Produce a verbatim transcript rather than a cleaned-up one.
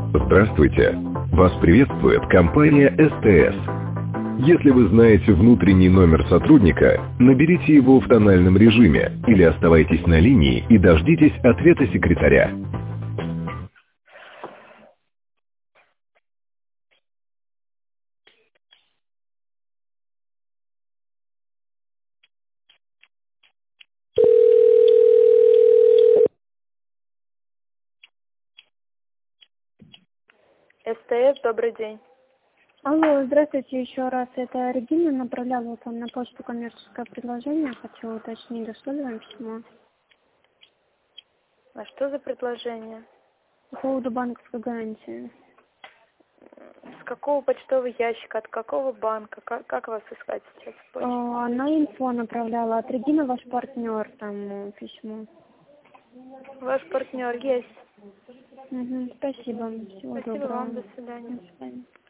Здравствуйте! Вас приветствует компания эс тэ эс. Если вы знаете внутренний номер сотрудника, наберите его в тональном режиме или оставайтесь на линии и дождитесь ответа секретаря. эс тэ эс, добрый день. Алло, здравствуйте еще раз. Это Регина, направляла вам на почту коммерческое предложение. Хочу уточнить, дошло ли вам письмо? А что за предложение? По поводу банковской гарантии. С какого почтового ящика, от какого банка? Как, как вас искать сейчас в почте? А, на инфо направляла. От Регины ваш партнер, там э, письмо. Ваш партнер есть. Угу, спасибо. Всего Спасибо доброго. вам, до свидания. До свидания.